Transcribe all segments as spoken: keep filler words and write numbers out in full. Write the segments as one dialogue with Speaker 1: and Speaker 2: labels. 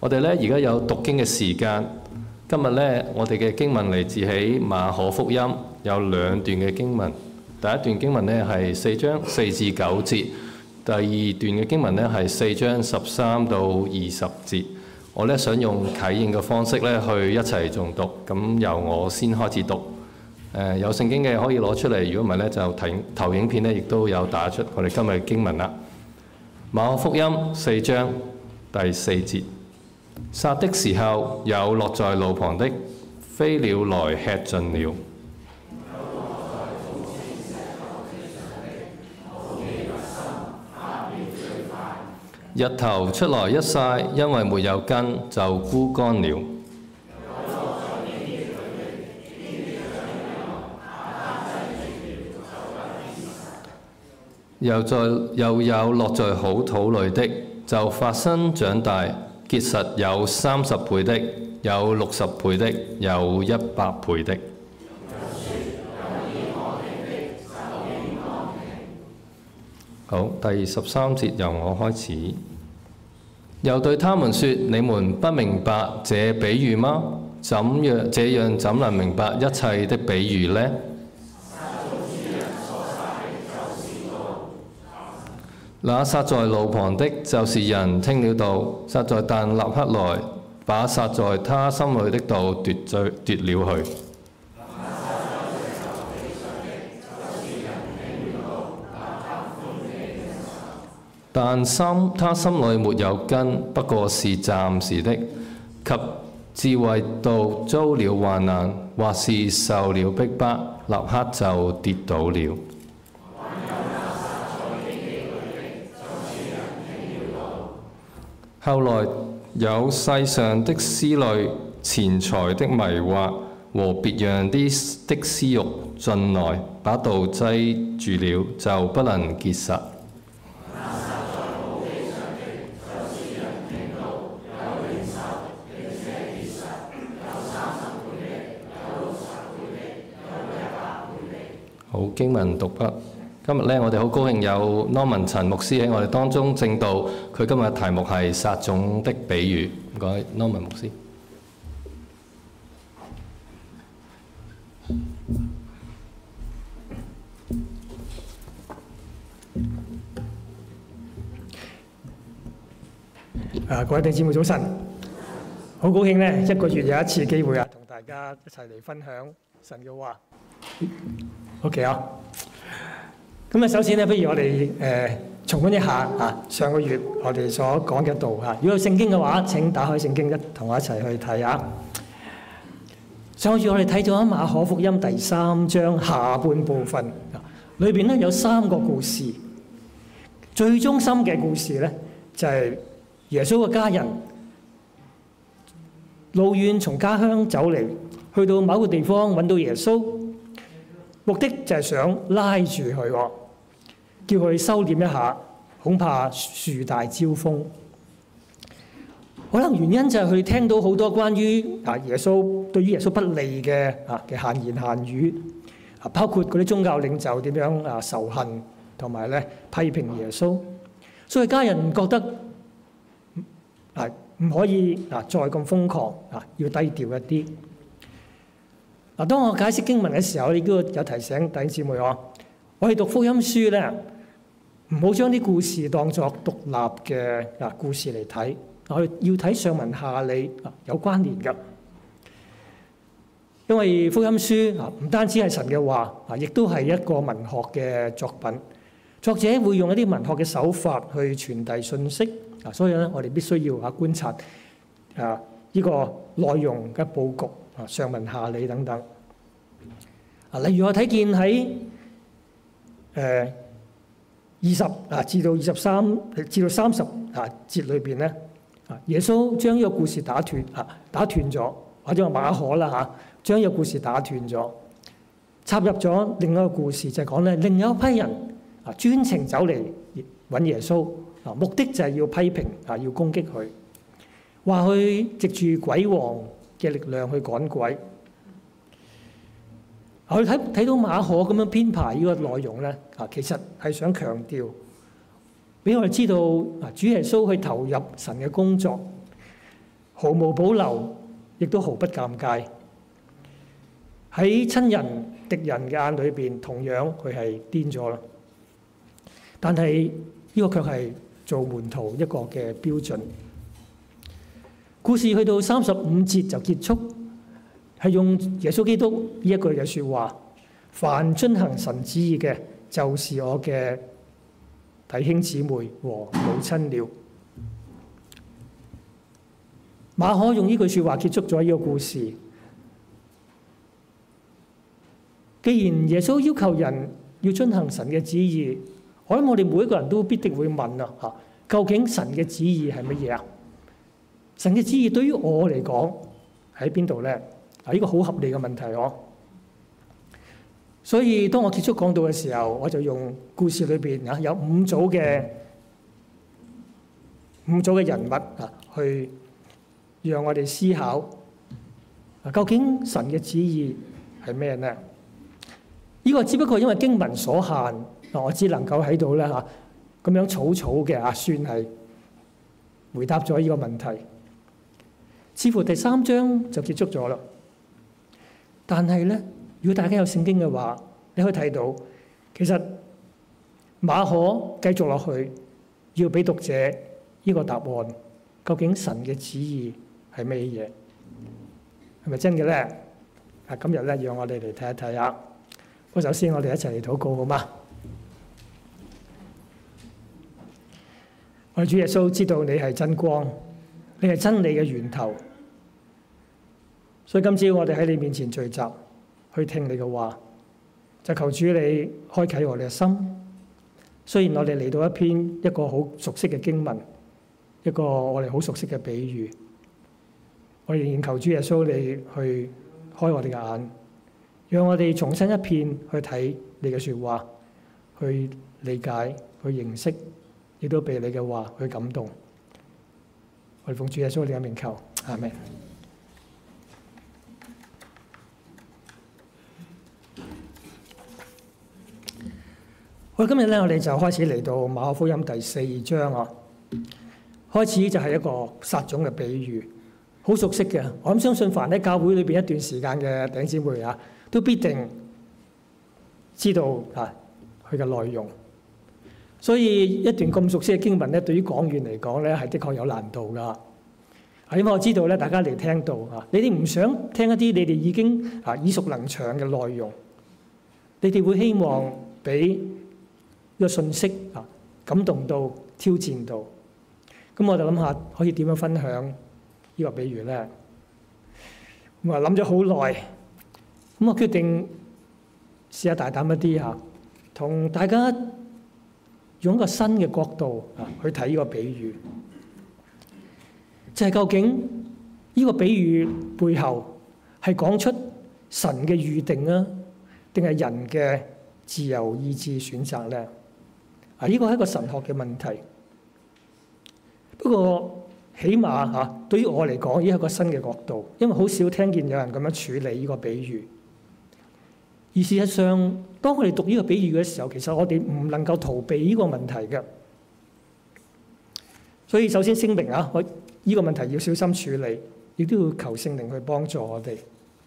Speaker 1: 我哋咧而家有讀經嘅時間。今日咧，我哋嘅經文嚟自喺馬可福音，有兩段嘅經文。第一段經文咧係四章四至九節，第二段嘅經文咧係四章十三到二十節。我咧想用啟應嘅方式咧去一齊誦讀。咁由我先開始讀。誒、呃、有聖經嘅可以攞出嚟，如果唔係咧就睇投影片咧，亦都有打出我哋今日嘅經文啦。馬可福音四章第四節。撒的時候，有落在路旁的，飛鳥來吃盡了。日頭出來一曬，因為沒有根，就枯乾了。又在又有落在好土裏的，就發生長大。結實有三十倍的，有六十倍的，有一百倍的。好，第十三節由我開始。又對他們說：你們不明白這比喻嗎？怎樣這樣怎能明白一切的比喻呢？那撒在路旁的，就是人聽了道，撒在但立刻來，把撒在他心裏的道奪罪奪了去。但心他心裏沒有根，不過是暫時的，及智慧道遭了患難，或是受了逼迫，立刻就跌倒了。後來有世上的思慮、錢財的迷惑和別樣啲的私慾進來，把道擠住了，就不能結實。好，經文讀畢。今日咧，我哋好高興有 Norman 陳牧師喺我哋當中證道。佢今日嘅題目係撒種的比喻。唔該 ，Norman 牧師。
Speaker 2: 啊，各位弟兄姊妹早晨，好高興咧，一個月有一次機會啊，同大家一齊嚟分享神嘅話。OK 啊。咁啊，首先咧，不如我哋誒重溫一下啊，上個月我哋所講嘅道嚇。如果有聖經嘅話，請打開聖經一同我一齊去睇下。上個月我哋睇咗馬可福音第三章下半部分，裏邊咧有三個故事。最中心嘅故事咧，就係耶穌嘅家人路遠從家鄉走嚟，去到某個地方揾到耶穌，目的就係想拉住佢喎。叫佢收斂一下，恐怕樹大招風。可能原因就係佢聽到好多關於啊耶穌對於耶穌不利嘅啊嘅閒言閒語，啊包括嗰啲宗教領袖點樣啊仇恨同埋咧批評耶穌，所以家人覺得啊唔可以啊再咁瘋狂啊，要低調一啲。嗱，當我解釋經文嘅時候，你都有提醒弟兄姊妹我，我哋讀福音書咧。唔好將啲故事當作獨立嘅啊故事嚟睇，我哋要睇上文下理啊有關聯嘅。因為福音書啊唔單止係神嘅話啊，亦都係一個文學嘅作品。作者會用一啲文學嘅手法去傳遞信息啊，所以咧我哋必須要啊觀察啊呢個內容嘅佈局啊上文下理等等。啊，例如我睇見喺誒。二十啊至到二十三至到三十啊節裏邊咧，啊耶穌將呢個故事打斷啊打斷咗，或者話馬可啦嚇，將呢個故事打斷咗，插入咗另一個故事，就係講咧另有一批人啊專程走嚟揾耶穌啊，目的就係要批評啊，要攻擊佢，話佢藉住鬼王嘅力量去趕鬼。我哋睇睇到馬可咁樣編排呢個內容咧，啊，其實係想強調，俾我哋知道啊，主耶穌去投入神嘅工作， 毫無保留，亦都毫不尷尬。喺親人敵人嘅眼裏邊，同樣佢係癲咗啦。但係呢個卻係做門徒一個嘅標準。故事去到三十五節就結束，係用耶穌基督呢一句嘅説話：凡遵行神旨意嘅，就是我嘅弟兄姊妹和母親了。馬可用呢句説話結束咗呢個故事。既然耶穌要求人要遵行神嘅旨意，我諗我哋每一個人都必定會問啊嚇，究竟神嘅旨意係乜嘢啊？神嘅旨意對於我嚟講喺邊度咧？啊，呢個好合理嘅問題哦。所以當我結束講道嘅時候，我就用故事裏邊啊有五組嘅五組嘅人物啊，去讓我哋思考啊，究竟神嘅旨意係咩咧？呢個只不過因為經文所限，我只能夠喺度咧嚇咁樣草草嘅啊，算係回答咗呢個問題。似乎第三章就結束咗啦。但係咧，如果大家有聖經嘅話，你可以睇到，其實馬可繼續落去，要俾讀者呢個答案：究竟神嘅旨意係咩嘢？係咪真嘅咧？啊，今日咧，讓我哋嚟睇一睇啊！咁首先，我哋一齊嚟禱告好嗎？我哋主耶穌知道你係真光，你係真理嘅源頭，所以今朝我哋喺你面前聚集，去聽你嘅話，就求主你開啟我哋嘅心。雖然我哋嚟到一篇一個好熟悉嘅經文，一個我哋好熟悉嘅比喻，我哋仍然求主耶穌你去開我哋嘅眼，讓我哋重新一遍去睇你嘅説話，去理解、去認識，亦都被你嘅話去感動。我哋奉主耶穌你嘅名求，阿們。好，今日咧，我哋就開始嚟到馬可福音第四章啊。開始就係一個撒種嘅比喻，好熟悉嘅。我諗相信凡喺教會裏邊一段時間嘅弟兄姊妹啊，都必定知道啊佢嘅內容。所以一段咁熟悉嘅經文咧，對於講員嚟講咧，係的確有難度噶。因為我知道咧，大家嚟聽到啊，你哋唔想聽一啲你哋已經啊耳熟能詳嘅內容，你哋會希望俾個信息啊感動到、挑戰到。咁我就諗下可以點樣分享呢個比喻咧？咁啊諗咗好耐，咁我決定試下大膽一啲嚇，同大家用一個新嘅角度啊去睇呢個比喻，就係究竟呢個比喻背後係講出神嘅預定啊，定係人嘅自由意志選擇咧？啊，呢個係一個神學嘅問題。不過起碼嚇對於我嚟講，呢係一個新嘅角度，因為好少聽見有人咁樣處理呢個比喻。而事實上，當我哋讀呢個比喻嘅時候，其實我哋唔能夠逃避呢個問題嘅。所以首先聲明啊，我呢個問題要小心處理，亦都要求聖靈去幫助我哋。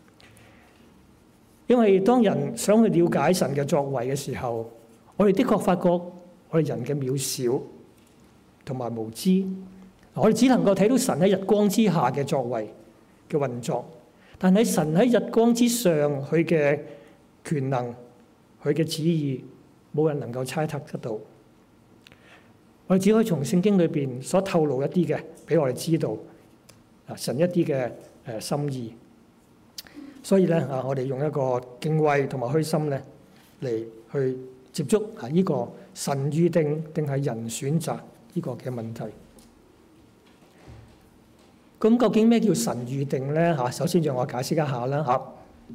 Speaker 2: 因為當人想去了解神嘅作為嘅時候，我哋的確發覺我哋人嘅渺小同埋無知。我哋只能夠睇到神喺日光之下嘅作為嘅運作，但係神喺日光之上佢嘅權能、佢嘅旨意，冇人能夠猜測得到。我哋只可以從聖經裏邊所透露一啲嘅，俾我哋知道啊神一啲嘅誒心意。所以咧啊，我哋用一個敬畏同埋虛心咧嚟去接觸啊呢個神預定定係人選擇呢個嘅問題。咁究竟咩叫神預定咧？嚇，首先讓我解釋一下啦。嚇，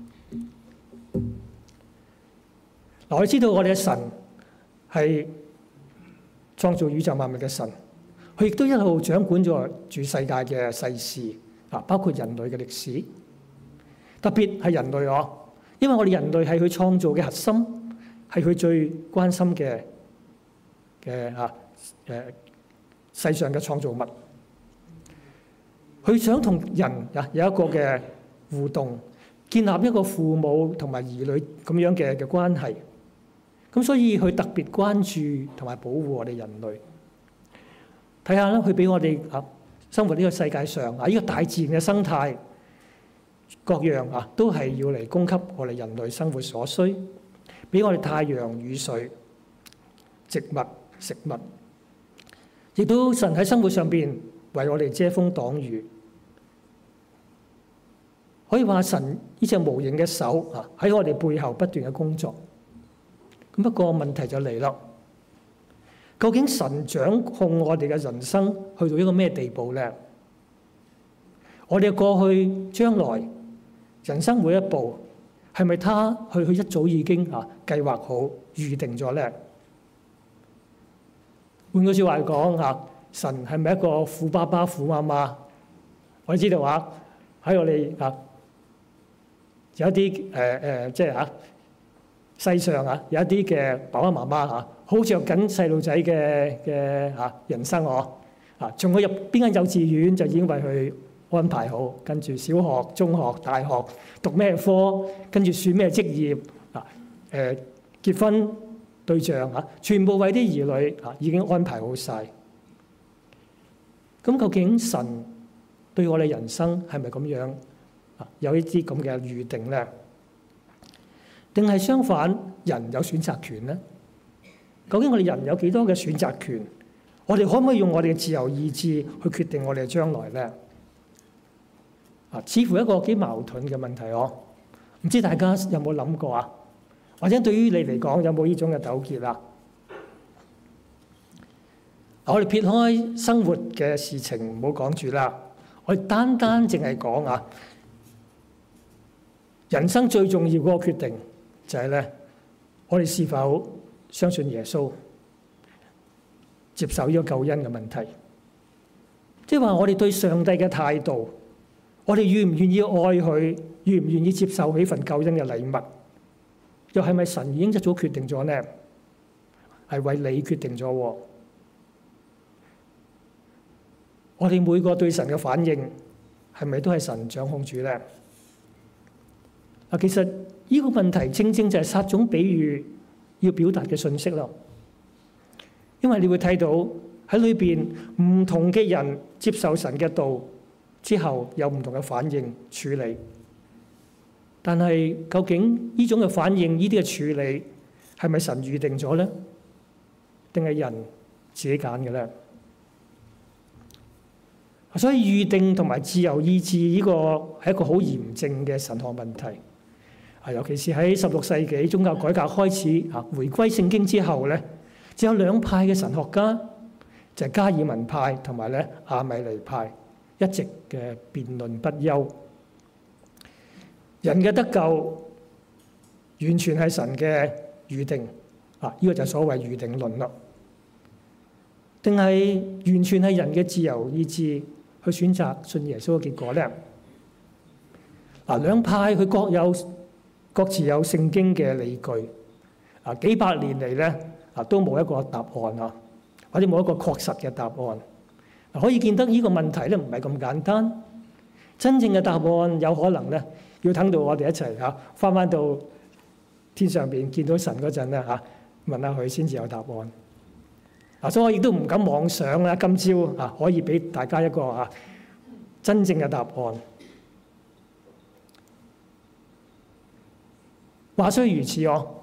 Speaker 2: 嗱，我知道我哋嘅神係創造宇宙萬物嘅神，佢亦都一路掌管咗住世界嘅世事啊，包括人類嘅歷史，特別係人類哦，因為我哋人類係佢創造嘅核心，係佢最關心嘅嘅嚇誒世上嘅創造物。 佢想同人啊有一個嘅互動，建立一個父母同埋兒女咁樣嘅嘅關係。咁所以佢特別關注同埋保護我哋人類。睇下啦，佢俾我哋啊生活呢個世界上啊呢個大自然嘅生態各樣啊，都係要嚟供給我哋人類生活所需，俾我哋太陽、雨水、植物、食物，亦都神喺生活上邊為我哋遮風擋雨。可以話神呢隻無形嘅手啊喺我哋背後不斷嘅工作。咁不過問題就嚟啦，究竟神掌控我哋嘅人生去到一個咩地步咧？我哋嘅過去、將來、人生每一步，係咪他佢佢一早已經啊計劃好、預定咗咧？換句説話講啊，神係咪一個富爸爸、富媽媽？我哋知道啊，喺我哋啊有一啲誒誒，即係嚇。世上啊，有一啲嘅爸爸媽媽嚇，好着緊細路仔嘅嘅嚇人生我啊，從佢入邊間幼稚園就已經為佢安排好，跟住小學、中學、大學讀咩科，跟住選咩職業啊，誒結婚對象嚇，全部為啲兒女嚇已經安排好晒。咁究竟神對我哋人生係咪咁樣啊？有一啲咁嘅預定咧？定係相反，人有選擇權呢？究竟我哋人有幾多嘅選擇權？我哋可唔可以用我哋嘅自由意志去決定我哋嘅將來呢？啊，似乎一個幾矛盾嘅問題哦。唔知大家有冇諗過啊？或者對於你嚟講，有冇呢種嘅糾結啊？我哋撇開生活嘅事情唔好講住啦，我哋單單淨係講啊，人生最重要嗰個決定。就係咧，我哋是否相信耶穌，接受呢個救恩嘅問題？即係話我哋對上帝嘅態度，我哋願唔願意愛佢，願唔願意接受呢份救恩嘅禮物？又係咪神已經一早決定咗呢？係為你決定咗喎。我哋每個對神嘅反應，係咪都係神掌控住咧？啊，其實呢個問題正正就係撒種比喻要表達嘅信息咯。因為你會睇到喺裏邊唔同嘅人接受神嘅道之後，有唔同嘅反應處理。但係究竟呢種嘅反應，呢啲嘅處理係咪神預定咗咧？定係人自己揀嘅咧？所以預定同埋自由意志呢個係一個好嚴正嘅神學問題。啊，尤其是喺十六世紀宗教改革開始啊，回歸聖經之後咧，就有兩派嘅神學家，就係加爾文派同埋咧亞米尼派，一直嘅辯論不休。人嘅得救完全係神嘅預定啊！呢個就係所謂預定論啦。定係完全係人嘅自由意志去選擇信耶穌嘅結果咧？嗱，兩派佢各有各自有聖經嘅理據啊，幾百年嚟咧啊都冇一個答案啊，或者冇一個確實嘅答案。可以見得呢個問題咧唔係咁簡單。真正嘅答案有可能咧要等到我哋一齊嚇翻翻到天上邊見到神嗰陣咧嚇問下佢先至有答案。啊，所以我亦都唔敢妄想啦，今朝啊可以俾大家一個啊真正嘅答案。話雖如此哦，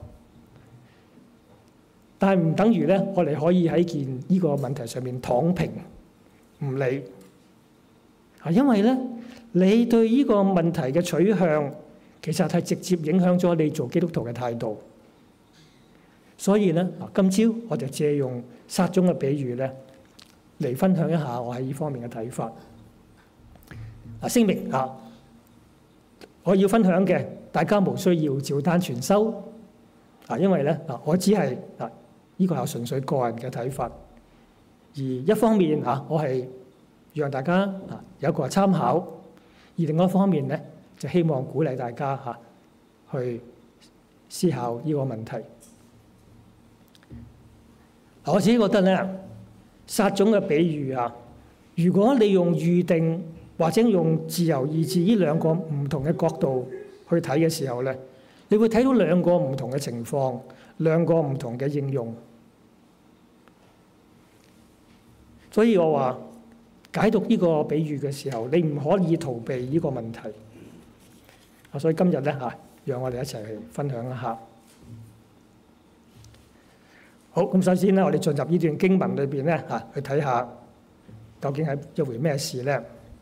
Speaker 2: 但係唔等於咧，我哋可以喺件呢個問題上面躺平唔理。啊，因為咧，你對呢個問題嘅取向，其實係直接影響咗你做基督徒嘅態度。所以咧，今朝我就借用撒種嘅比喻咧，嚟分享一下我喺呢方面嘅睇法。啊，聲明啊，我要分享嘅，大家無需要照單全收。啊，因為咧啊，我只係啊，呢個係純粹個人嘅睇法。而一方面啊，我係讓大家啊有一個參考；而另外一方面咧，就希望鼓勵大家嚇去思考呢個問題。我自己覺得咧，撒種嘅比喻啊，如果你用預定或者用自由意志呢兩個唔同嘅角度去睇嘅時候咧，你會睇到兩個唔同嘅情況，兩個唔同嘅應用。所以我話解讀呢個比喻嘅時候，你唔可以逃避呢個問題。啊，所以今日咧嚇，讓我哋一齊去分享一下。好，咁首先咧，我哋進入呢段經文裏邊咧嚇，去睇下究竟係一回咩事咧。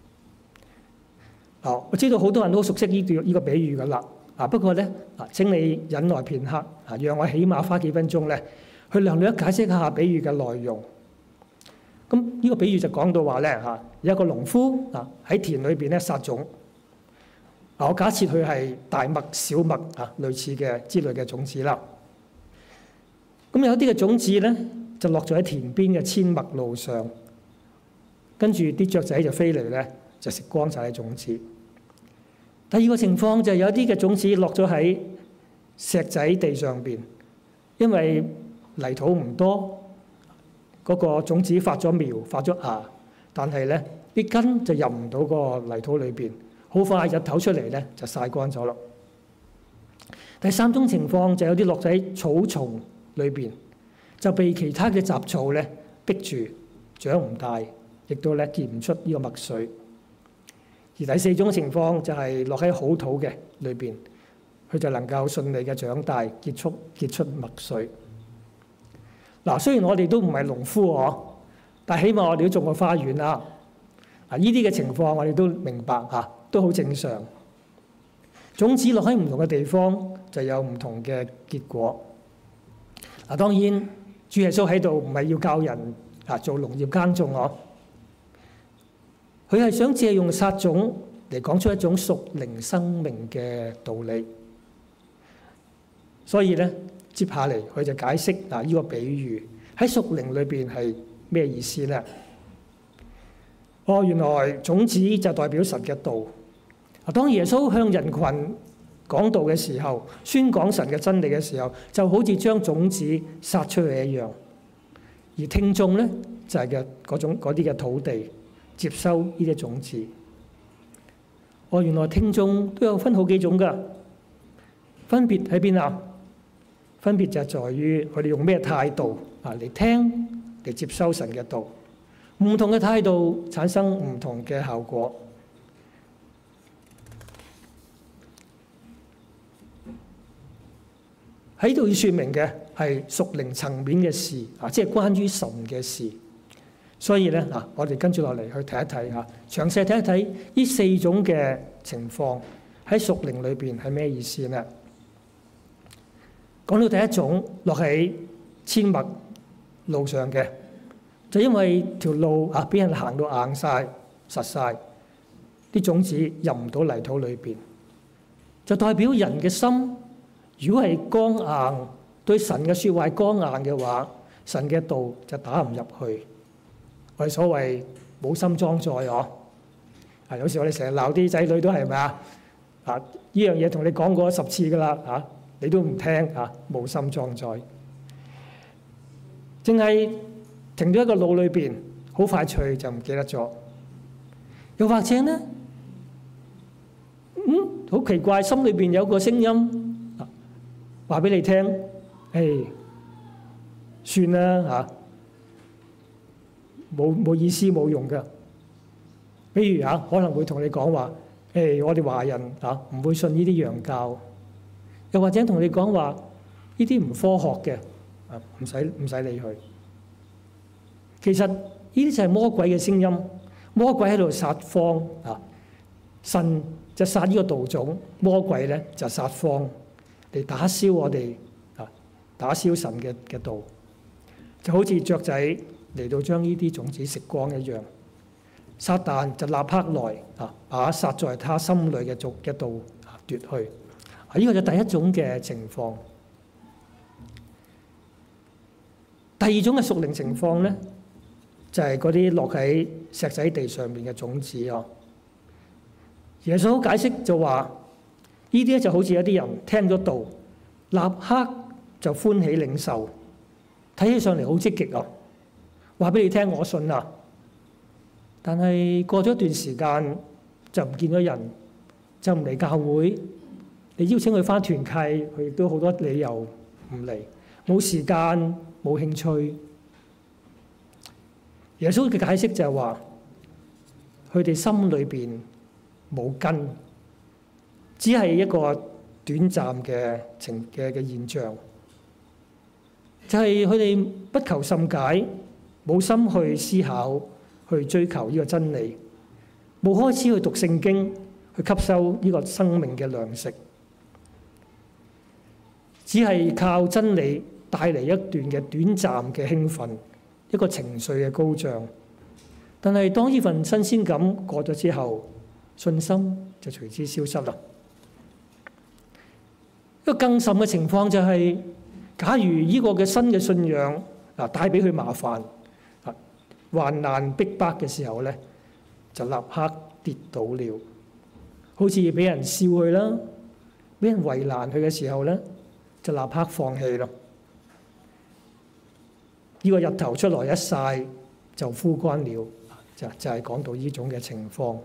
Speaker 2: 哦，我知道好多人都熟悉呢段呢個比喻噶啦。啊，不過咧啊，請你忍耐片刻啊，讓我起碼花幾分鐘咧，去略略解釋一下比喻嘅內容。咁呢個比喻就講到話咧嚇，有一個農夫啊喺田裏邊咧撒種。啊，我假設佢係大麥、小麥啊類似嘅之類嘅種子啦。咁有啲嘅種子咧就落咗喺田邊嘅阡陌路上，跟住啲雀仔就飛嚟咧就食光晒啲種子。第二個情況就係有啲嘅種子落咗喺石仔地上邊，因為泥土唔多，嗰個種子發咗苗、發咗芽，但係咧啲根就入唔到個泥土裏邊，好快日頭出嚟咧就曬乾咗咯。第三種情況就有啲落喺草叢裏邊，就被其他嘅雜草咧逼住長唔大，亦都咧結唔出呢個麥穗。而第四種情況就係落喺好土嘅裏邊，佢就能夠順利嘅長大，結出結出麥穗。嗱，雖然我哋都唔係農夫嗬，但係起碼我哋都種過花園啦。啊，呢啲嘅情況我哋都明白嚇，都好正常。種子落喺唔同嘅地方，就有唔同嘅結果。嗱，當然主耶穌喺度唔係要教人啊做農業耕種嗬。佢係想借用撒種嚟講出一種屬靈生命嘅道理，所以咧接下嚟佢就解釋嗱呢個比喻喺屬靈裏邊係咩意思咧？哦，原來種子就代表神嘅道。啊，當耶穌向人群講道嘅時候，宣講神嘅真理嘅時候，就好似將種子撒出去一樣，而聽眾咧就係嘅嗰種嗰啲嘅土地。接收呢啲種子，哦，原來聽眾都有分好幾種㗎，分別喺邊啊？分別就係在於佢哋用咩態度啊嚟聽嚟接收神嘅道，唔同嘅態度產生唔同嘅效果。喺度要説明嘅係屬靈層面嘅事啊，即係關於神嘅事。所以咧嗱，我哋跟住落嚟去睇一睇嚇，詳細睇一睇呢四種嘅情況喺屬靈裏邊係咩意思咧？講到第一種落喺阡陌路上嘅，就因為條路啊俾人行到硬晒、實晒，啲種子入唔到泥土裏邊，就代表人嘅心如果係剛硬，對神嘅説話剛硬嘅話，神嘅道就打唔入去。我哋所謂冇心裝載嗬，啊有時我哋成日鬧啲仔女都係咪啊？啊呢樣嘢同你講過十次噶啦，嚇你都唔聽嚇，冇心裝載，淨係停咗一個腦裏邊，好快脆就唔記得咗。又或者咧，嗯好奇怪，心裏邊有個聲音話俾你聽，誒算啦嚇。冇冇意思冇用嘅，比如嚇可能會同你講話，誒我哋華人嚇唔會信呢啲洋教，又或者同你講話呢啲唔科學嘅，啊唔使唔使理佢。其實呢啲就係魔鬼嘅聲音，魔鬼喺度撒謊啊！神就撒呢個道種，魔鬼咧就撒謊嚟打消我哋啊，打消神嘅嘅道，就好似雀仔嚟到將呢啲種子食光一樣，撒旦就立刻來啊，把撒在他心裏嘅族嘅道啊奪去。啊，呢個就第一種嘅情況。第二種嘅屬靈情況咧，就係嗰啲落喺石仔地上面嘅種子啊。耶穌解釋就話：呢啲咧就好似有啲人聽咗道，立刻就歡喜領受，睇起上嚟好積極啊！話俾你聽，我信啊！ 但係過咗一段時間就唔見咗人，就唔嚟教會。你邀請佢返團契，佢亦都好多理由唔嚟，冇時間，冇興趣。耶穌嘅解釋就係話，佢哋心裏邊冇根，只係一個短暫嘅情嘅嘅現象，就係佢哋不求甚解，冇心去思考，去追求呢個真理，冇開始去讀聖經，去吸收呢個生命嘅糧食，只係靠真理帶嚟一段嘅短暫嘅興奮，一個情緒嘅高漲。但係當呢份新鮮感過咗之後，信心就隨之消失啦。一個更甚嘅情況就係，假如呢個嘅新嘅信仰嗱帶俾佢麻煩、患難逼迫嘅時候咧，就立刻跌倒了，好似俾人笑佢啦，俾人為難佢嘅時候咧，就立刻放棄咯。呢個日頭出來一曬就枯乾了，就就係講到呢種嘅情況。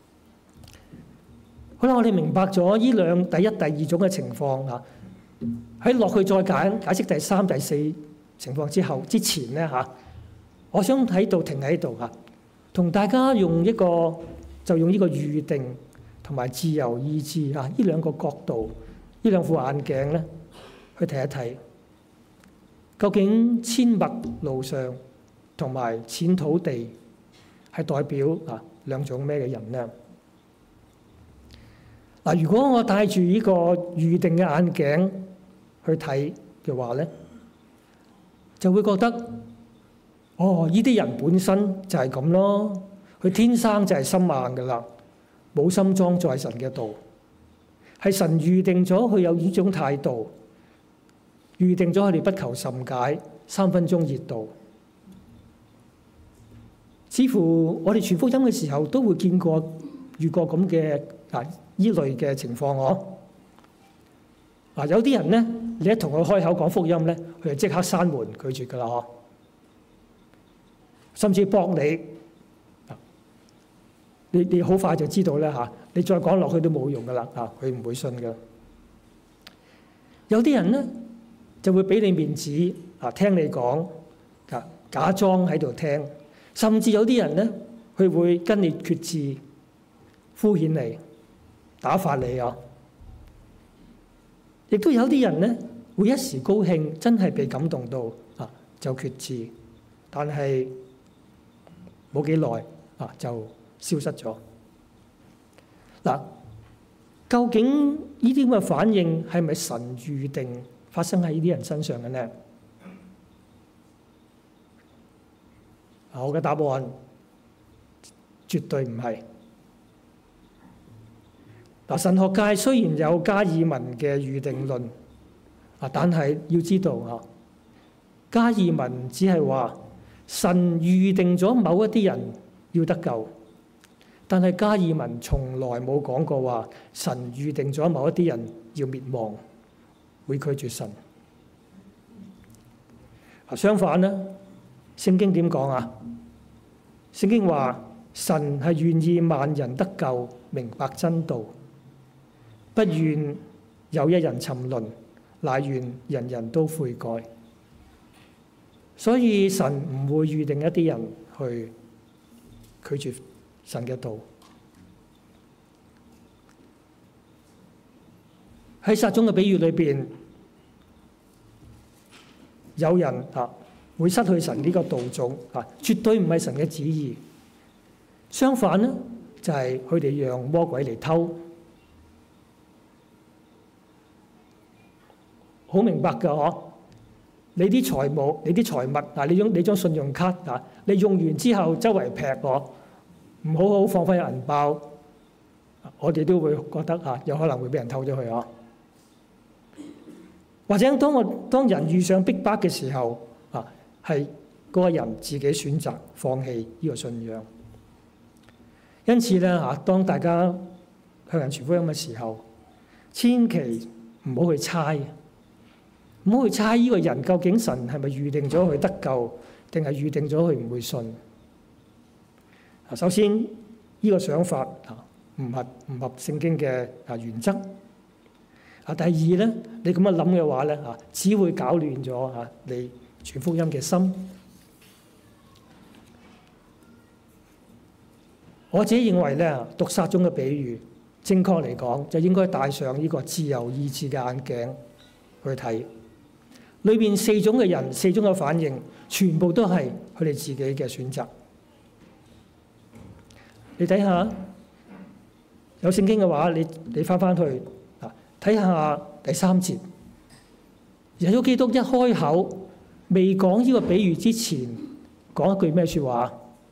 Speaker 2: 好啦，我哋明白咗呢兩第一、第二種嘅情況啊。喺落去再解解釋第三、第四情況之後之前咧嚇，我想喺度停喺度嚇，同大家用一個就用呢個預定同埋自由意志嚇呢兩個角度，呢兩副眼鏡咧去睇一睇，究竟千麥路上同埋淺土地係代表啊兩種咩嘅人咧？嗱，如果我戴住呢個預定嘅眼鏡去睇嘅話咧，就會覺得，哦，呢啲人本身就係咁咯，佢天生就係心硬噶啦，冇心裝載神嘅道，係神預定咗佢有呢種態度，預定咗佢哋不求甚解，三分鐘熱度。似乎我哋傳福音嘅時候都會見過遇過咁嘅啊依類嘅情況嗬。嗱，有啲人咧，你一同佢開口講福音咧，佢就即刻閂門拒絕噶啦嗬，甚至駁你，你你好快就知道咧嚇，你再講落去都冇用噶啦嚇，佢唔會信噶。有啲人咧就會俾你面子啊，聽你講啊，假裝喺度聽，甚至有啲人咧，佢會跟你決志，敷衍你，打發你啊。亦都有啲人咧會一時高興，真係被感動到啊，就決志，但係冇幾耐啊就消失咗。嗱，究竟呢啲咁嘅反應係咪神預定發生喺呢啲人身上嘅呢？我嘅答案絕對唔係。嗱，神學界雖然有加爾文嘅預定論，啊，但係要知道啊，加爾文只係話神預定咗某一啲人要得救，但係加爾文從來冇講過話神預定咗某一啲人要滅亡，會拒絕神。啊，相反咧，聖經點講啊？聖經話神係願意萬人得救，明白真道。不願有一人沉淪，乃願人人都悔改。所以神唔會預定一啲人去拒絕神嘅道。喺撒種嘅比喻裏邊，有人啊會失去神呢個道種啊，絕對唔係神嘅旨意。相反咧，就係佢哋讓魔鬼嚟偷。好明白㗎嗬！你啲財務、你啲財物啊，你張你張信用卡啊，你用完之後周圍劈我，唔好好放翻入銀包，我哋都會覺得啊，有可能會俾人偷咗去啊。或者當我當人遇上逼迫嘅時候啊，係嗰個人自己選擇放棄呢個信仰。因此咧嚇，當大家向人傳福音嘅時候，千祈唔好去猜。唔好去猜呢個人究竟神係咪預定咗佢得救，定係預定咗佢唔會信？ 首先呢個想法啊唔合唔合聖經嘅啊原則。啊，第二咧，你咁樣諗嘅話咧，啊，只會搞亂咗啊你傳福音嘅心。我自己認為咧，讀撒種嘅比喻，正確嚟講就應該戴上呢個自由意志嘅眼鏡去睇。裏邊四種嘅人，四種嘅反應，全部都係佢哋自己嘅選擇。你睇下，有聖經嘅話，你你翻翻去。睇下第三節，耶穌基督一開口，未講呢個比喻之前，講一句咩説話？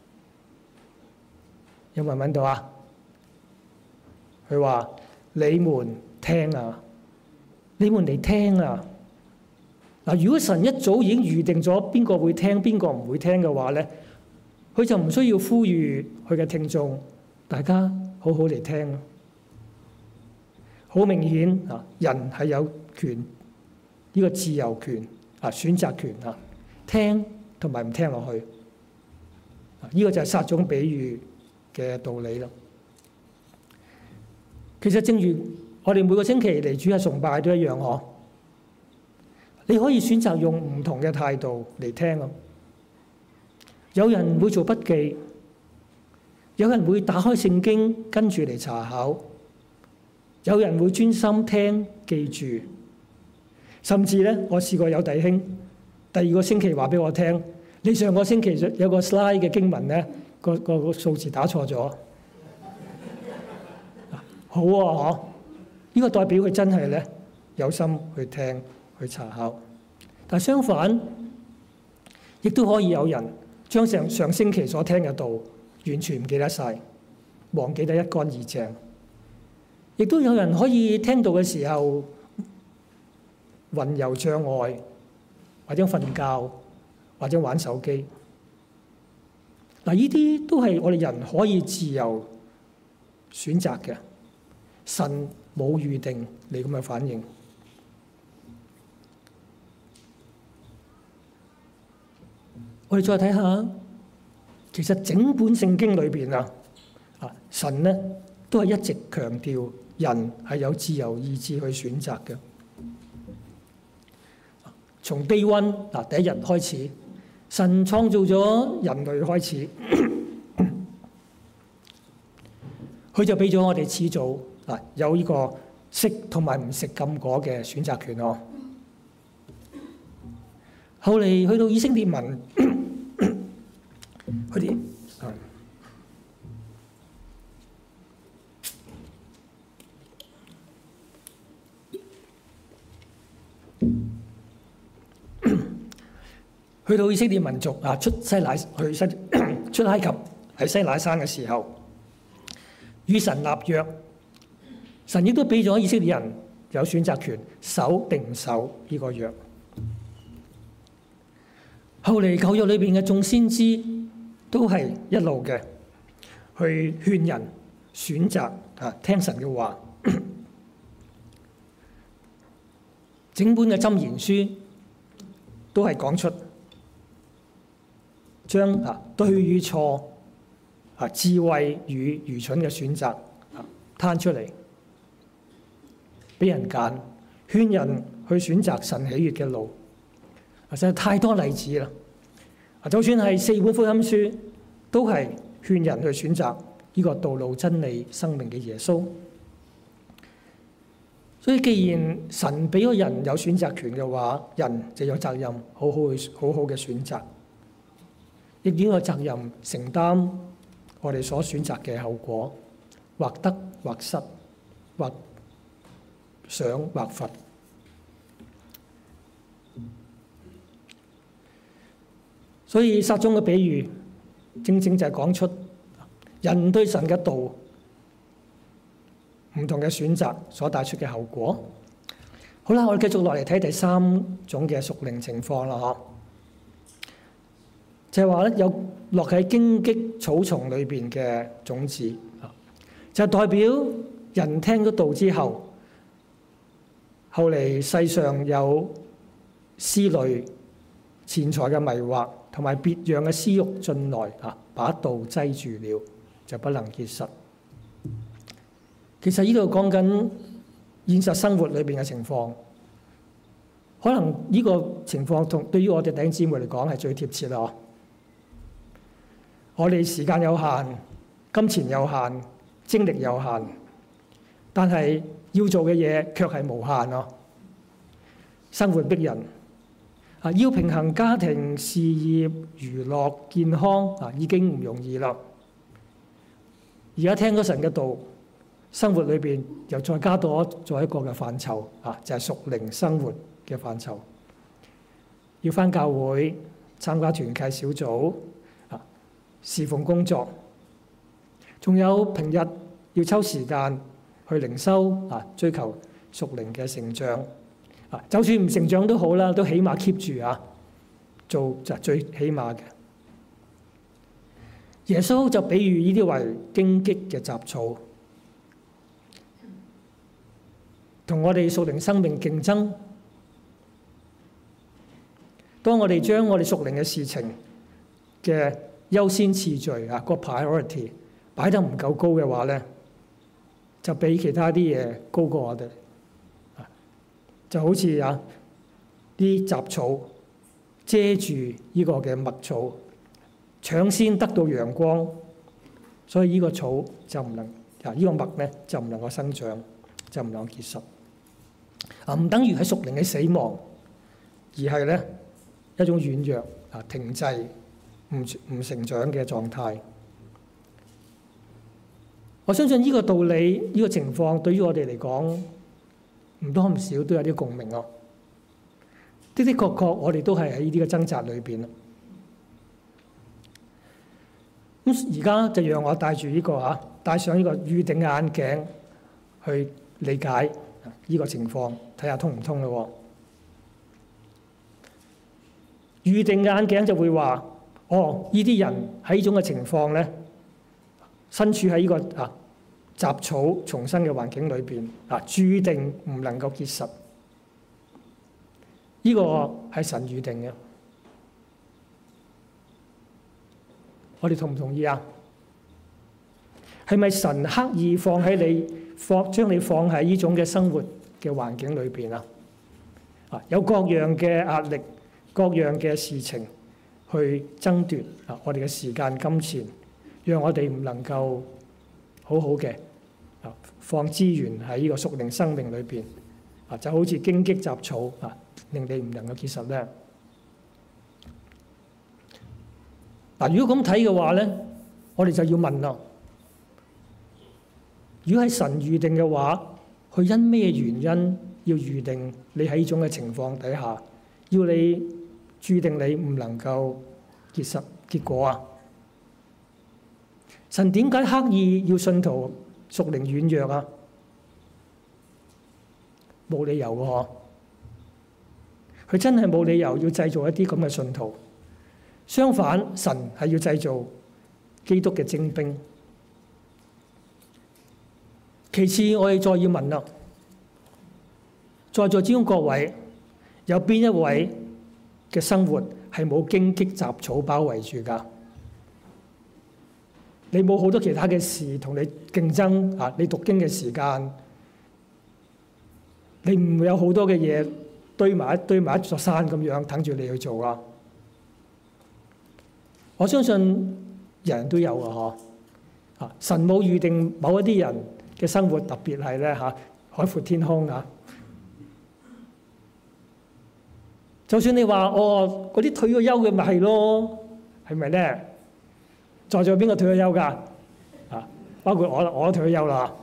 Speaker 2: 有冇人揾到啊？佢話：你們聽啊，你們嚟聽啊！嗱，如果神一早已經預定咗邊個會聽，邊個唔會聽嘅話咧，佢就唔需要呼籲佢嘅聽眾，大家好好嚟聽。好明顯啊！人係有權呢、這個自由權啊，選擇權啊，聽同埋唔聽落去。呢、這個就係撒種比喻嘅道理咯。其實正如我哋每個星期嚟主日崇拜都一樣嗬，你可以選擇用唔同嘅態度嚟聽咯。有人會做筆記，有人會打開聖經跟住嚟查考。有人會專心聽記住，甚至咧，我試過有弟兄第二個星期話俾我聽，你上個星期有個 slide 嘅經文咧，個個個數字打錯咗。好啊，嗬！呢個代表佢真係咧有心去聽去查考。但相反，亦都可以有人將上上星期所聽嘅道完全唔記得晒，忘記得一乾二淨。亦都有人可以聽到嘅時候魂遊障礙，或者瞓覺，或者玩手機。嗱，呢啲都係我哋人可以自由選擇嘅，神冇預定你咁嘅反應。我哋再睇下，其實整本聖經裏邊啊，啊神咧都係一直強調人係有自由意志去選擇嘅。從 day one 嗱第一日開始，神創造咗人類開始，佢就俾咗我哋始祖嗱有呢個食同埋唔食禁果嘅選擇權咯。後嚟去到以色列民，佢哋去到以色列民族啊出西乃去西出埃及喺西乃山嘅時候，與神立約，神亦都俾咗以色列人有選擇權，守定唔守呢個約。後嚟舊約裏邊嘅眾先知都係一路嘅去勸人選擇啊聽神嘅話。整本嘅箴言書都係講出將啊對與錯啊智慧與愚蠢嘅選擇啊攤出嚟，俾人揀，勸人去選擇神喜悅嘅路。實在太多例子啦！就算係四本福音書，都係勸人去選擇呢個道路、真理、生命嘅耶穌。所以，既然神俾咗人有選擇權嘅話，人就有責任好好去好好嘅選擇，亦都有責任承擔我哋所選擇嘅後果，或得或失，或賞或罰。所以撒種嘅比喻，正正就係講出人對神嘅道唔同嘅選擇所帶出嘅後果。好啦，我哋繼續落嚟睇第三種嘅屬靈情況啦，嗬，就係話咧有落喺荊棘草叢裏邊嘅種子，就代表人聽咗道之後，後嚟世上有思慮、錢財嘅迷惑。 同埋別樣嘅私慾進來啊，把道擠住了，就不能結實。其實呢度講緊現實生活裏邊嘅情況，可能呢個情況同對於我哋弟兄姊妹嚟講係最貼切啦。我哋時間有限，金錢有限，精力有限，但係要做嘅嘢卻係無限咯。生活逼人啊，要平衡家庭、事業、娛樂、健康啊，已經唔容易啦。而家聽咗神嘅道，生活裏邊又再加多咗一個嘅範疇啊，就係屬靈生活嘅範疇。要返教會、參加團契小組啊、侍奉工作，仲有平日要抽時間去靈修啊，追求屬靈嘅成長啊。就算唔成長都好啦，都起碼 keep 住啊，做就最起碼嘅。耶穌就比喻呢啲為荊棘嘅雜草，同我哋屬靈生命競爭。當我哋將我哋屬靈嘅事情嘅優先次序啊，個 priority 擺得唔夠高嘅話咧，就比其他啲嘢高過我哋。就好似啊啲雜草遮住呢個嘅麥草，搶先得到陽光，所以呢個草就唔能啊，呢個麥咧就唔能夠生長，就唔能夠結實。啊，唔等於係屬靈嘅死亡，而係咧一種軟弱啊、停滯、唔唔成長嘅狀態。我相信呢個道理、呢個情況對於我哋嚟講唔多唔少都有啲共鳴咯。的的確確，我哋都係喺呢啲嘅掙扎裏邊。咁而家就讓我帶住呢個嚇，戴上呢個預定眼鏡去理解呢個情況，睇下通唔通咯。預定眼鏡就會話：哦，呢啲人喺呢種嘅情況咧，身處喺呢個啊雜草叢生嘅環境裏邊啊，注定唔能夠結實。呢個係神預定嘅，我哋同唔同意啊？係咪神刻意放喺你放將你放喺呢種嘅生活嘅環境裏邊啊？啊，有各樣嘅壓力、各樣嘅事情去爭奪啊，我哋嘅時間、金錢，讓我哋唔能夠好好嘅啊放資源喺呢個屬靈生命裏邊啊，就好似荊棘雜草啊，令你唔能夠結實咧。嗱，如果咁睇嘅話咧，我哋就要問啦：如果係神預定嘅話，佢因咩原因要預定你喺呢種嘅情況底下，要你注定你唔能夠結實結果啊？神點解刻意要信徒屬靈軟弱啊？冇理由嘅嗬，佢真係冇理由要製造一啲咁嘅信徒。相反，神係要製造基督嘅精兵。其次，我哋再要問啦，在座之中各位，有邊一位嘅生活係冇荊棘雜草包圍住㗎？你冇好多其他嘅事同你競爭啊！你讀經嘅時間，你唔會有好多嘅嘢堆埋一堆埋一座山咁樣等住你去做啊！我相信人人都有啊！嗬啊！神冇預定某一啲人嘅生活特別係咧嚇海闊天空啊！就算你話哦，嗰啲退咗休嘅咪係咯，係咪咧？在座邊個退咗休㗎？啊，包括我，我都退咗休啦。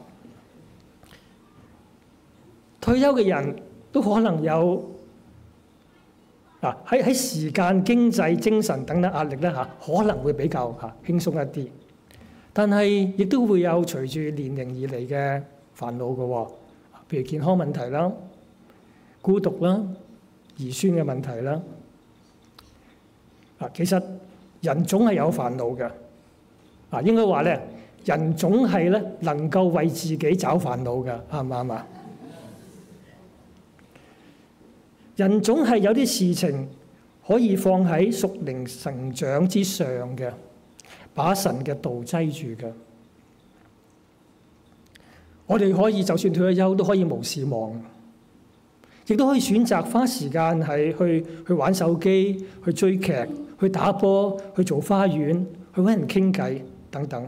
Speaker 2: 退休嘅人都可能有啊，喺喺時間、經濟、精神等等壓力咧嚇，可能會比較嚇輕鬆一啲。但係亦都會有隨住年齡而嚟嘅煩惱嘅喎，譬如健康問題啦、孤獨啦、兒孫嘅問題啦。啊，其實人總係有煩惱嘅。啊，應該話咧，人總係咧能夠為自己找煩惱嘅，啱唔啱啊？人總係有啲事情可以放喺屬靈成長之上嘅，把神嘅道擠住嘅。我哋可以就算退咗休都可以無事忙，亦都可以選擇花時間係去去玩手機、去追劇、去打波、去做花園、去揾人傾偈等等。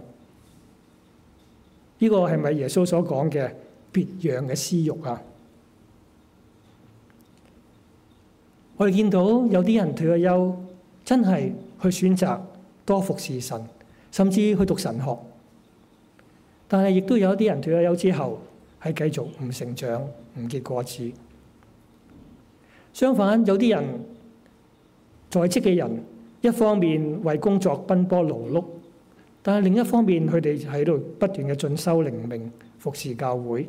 Speaker 2: 呢個係咪耶穌所講嘅別樣嘅私慾啊？我哋見到有啲人退咗休，真係去選擇多服侍神，甚至去讀神學。但係亦都有啲人退咗休之後係繼續唔成長、唔結果子。相反，有啲人在職嘅人，一方面為工作奔波勞碌，但係另一方面佢哋喺度不斷嘅進修靈命、服侍教會。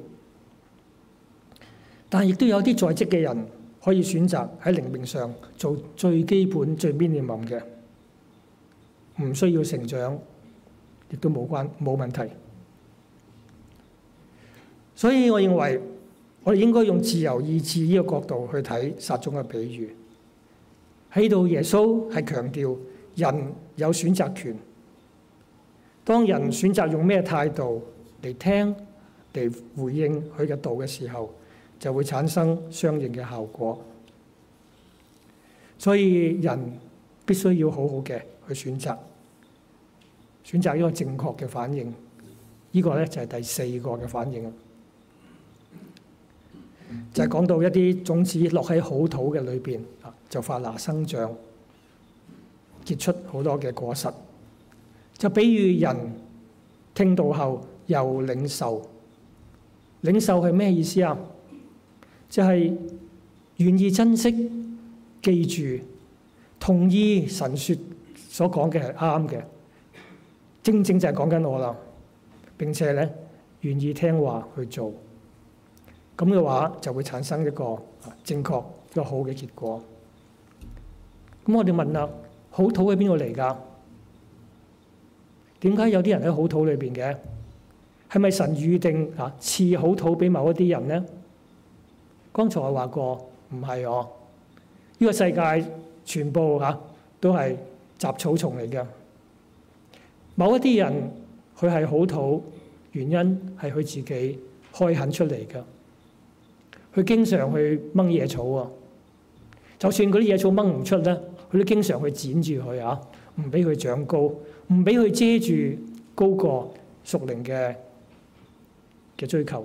Speaker 2: 但係亦都有啲在職嘅人可以選擇喺靈命上做最基本、最 minimum 嘅，唔需要成長，亦都冇關冇問題。所以我認為我哋應該用自由意志呢個角度去睇撒種嘅比喻。喺度耶穌係強調人有選擇權。當人選擇用咩態度嚟聽、嚟回應佢嘅道嘅時候，就會產生相應嘅效果。所以人必須要好好嘅去選擇，選擇一個正確嘅反應。呢個咧就係第四個嘅反應。就係講到一啲種子落喺好土嘅裏邊，就發芽生長，結出好多嘅果實。就比喻人聽到後又領受，領受係咩意思啊？就係願意珍惜、記住、同意神説所講嘅係啱嘅，正正就係講緊我啦。並且咧願意聽話去做。咁嘅話就會產生一個正確、一個好嘅結果。咁我哋問啦，好土喺邊度嚟㗎？點解有啲人喺好土裏邊嘅？係咪神預定啊賜好土俾某一啲人呢？剛才我話過，唔係哦。呢個世界全部嚇都係雜草叢嚟嘅。某一啲人佢係好土，原因係佢自己開墾出嚟嘅。佢經常去掹野草啊，就算嗰啲野草掹唔出咧，佢都經常去剪住佢啊，唔俾佢長高，唔俾佢遮住高過屬靈嘅嘅追求，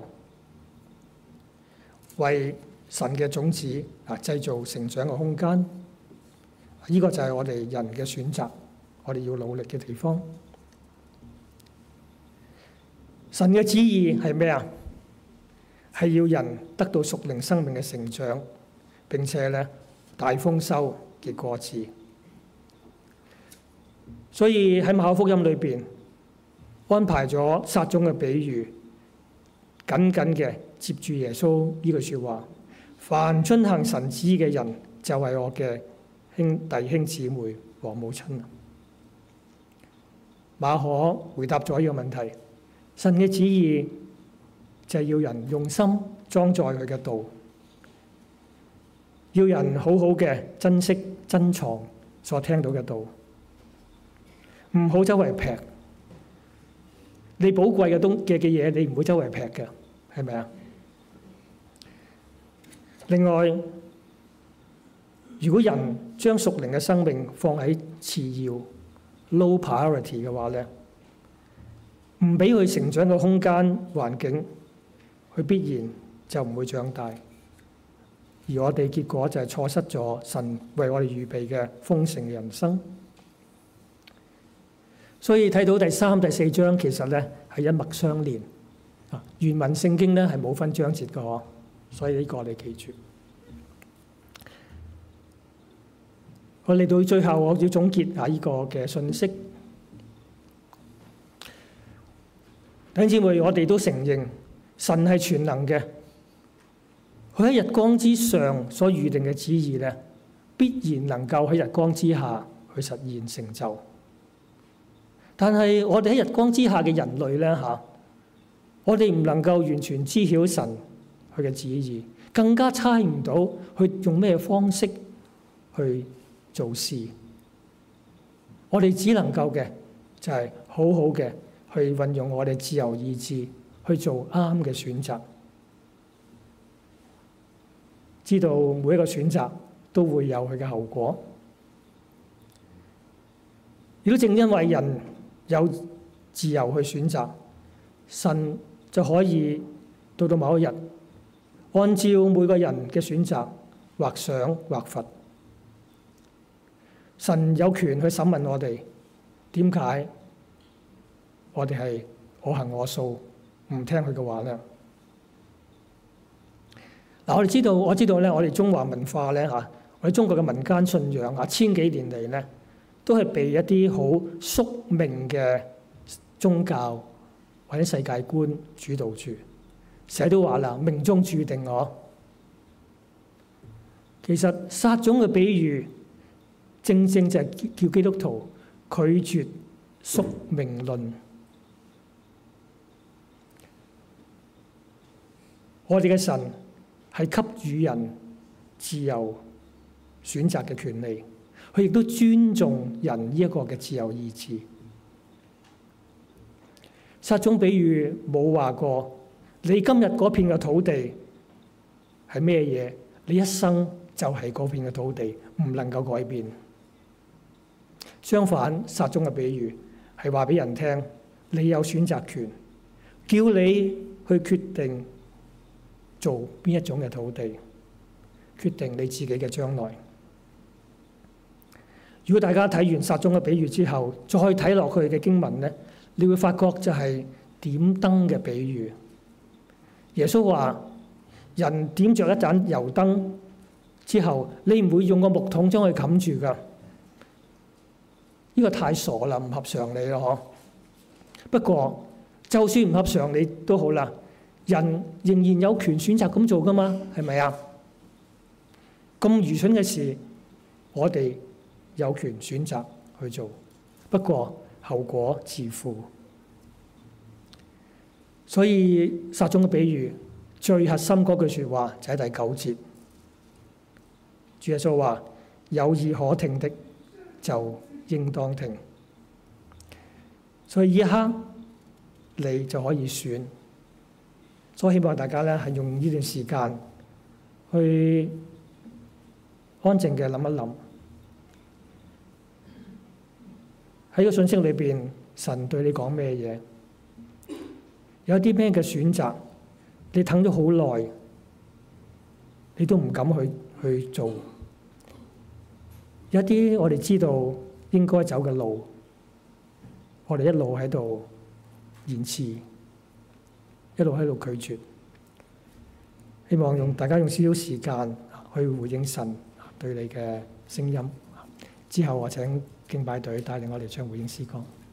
Speaker 2: 為神嘅種子啊製造成長嘅空間。呢個就係我哋人嘅選擇，我哋要努力嘅地方。神嘅旨意係咩啊？係要人得到屬靈生命嘅成長，並且咧大豐收嘅果子。所以喺馬可福音裏邊安排咗撒種嘅比喻，緊緊嘅接住耶穌呢句説話：凡遵行神旨意嘅人，就係我嘅兄弟兄姊妹和母親。馬可回答咗呢個問題：神嘅旨意就係要人用心裝載佢嘅道，要人好好嘅珍惜珍藏所聽到嘅道，唔好周圍劈。你寶貴嘅東嘅嘅嘢，你唔會周圍劈嘅，係咪啊？另外，如果人將屬靈嘅生命放喺次要 low priority 嘅話咧，唔俾佢成長嘅空間環境，佢必然就唔會長大，而我哋結果就係錯失咗神為我哋預備嘅豐盛嘅人生。所以睇到第三、第四章其實咧係一脈相連啊。原文聖經咧係冇分章節嘅嗬，所以呢個我哋記住。我嚟到最後，我要總結下呢個嘅信息。弟兄姊妹，我哋都承認神係全能嘅，佢喺日光之上所預定嘅旨意咧，必然能夠喺日光之下去實現成就。但係我哋喺日光之下嘅人類咧嚇，我哋唔能夠完全知曉神佢嘅旨意，更加猜唔到去用咩方式去做事。我哋只能夠嘅就係好好嘅去運用我哋自由意志去做啱嘅選擇，知道每一個選擇都會有佢嘅後果。亦都正因為人有自由去選擇，神就可以到到某一日，按照每個人嘅選擇，或賞或罰。神有權去審問我哋，點解我哋係我行我素，唔聽佢嘅話咧？嗱，我哋知道，我知道咧，我哋中華文化咧嚇，我哋中國嘅民間信仰啊，千幾年嚟咧，都係被一啲好宿命嘅宗教或者世界觀主導住，成日都話啦，命中注定我。其實撒種嘅比喻，正正就係叫基督徒拒絕宿命論。我哋嘅神係給予人自由選擇嘅權利，佢亦都尊重人呢一個嘅自由意志。撒種比喻冇話過你今日嗰片嘅土地係咩嘢，你一生就係嗰片嘅土地，唔能夠改變。相反，撒種嘅比喻係話俾人聽，你有選擇權，叫你去決定做邊一種嘅土地，決定你自己嘅將來。如果大家睇完撒種嘅比喻之後，再睇落去嘅經文咧，你會發覺就係點燈嘅比喻。耶穌話：人點着一盞油燈之後，你唔會用個木桶將佢冚住㗎。呢個太傻啦，唔合常理咯，嗬。不過，就算唔合常理都好啦，人仍然有權選擇咁做㗎嘛，係咪啊？咁愚蠢嘅事，我哋有權選擇去做，不過後果自負。所以撒種嘅比喻最核心嗰句説話就喺第九節，主耶穌話：有耳可聽的就應當聽。所以呢一刻你就可以選。所以希望大家咧係用呢段時間去安靜嘅諗一諗，喺個信息裏邊，神對你講咩嘢？有啲咩嘅選擇，你等咗好耐，你都唔敢去去做。有啲我哋知道應該走嘅路，我哋一路喺度延遲，一路喺度拒絕。希望用大家用少少時間去回應神對你嘅聲音。之後我請敬拜隊帶領我哋唱回應詩歌。